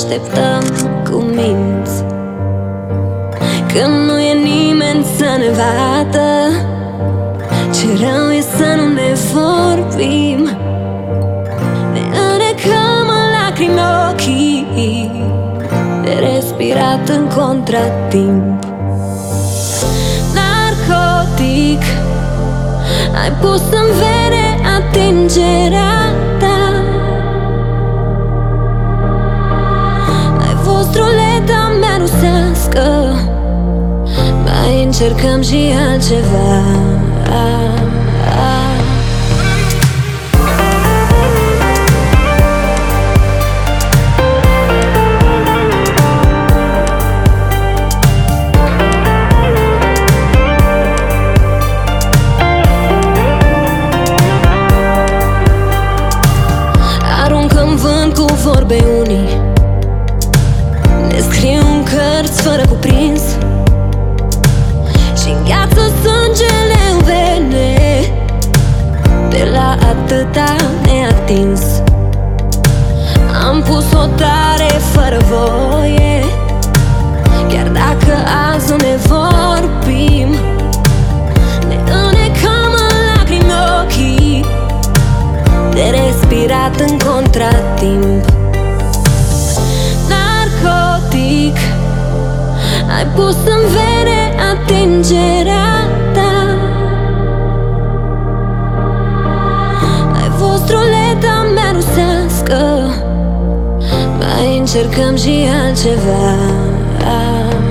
așteptăm cu minți, când nu e nimeni să ne vadă. Ce rău e să nu ne vorbim, ne înecăm în lacrimi ochii, de respirat în contratimp. Narcotic, ai pus în vene atingerea ta. Ai fost ruleta mea rusească, mai încercăm și altceva. Aruncăm vânt cu vorbe unii, ne scriu în cărți fără cuprins și îngheață sângele în vene de la atâta neatins. Am pus hotare fără voie, chiar dacă azi nu ne vorbim, ne înecăm în lacrimi ochii, de respirat în contratimp. Narcotic, ai pus în vene atingerea ta. Ai fost ruleta mea rusească, mai încercăm și altceva.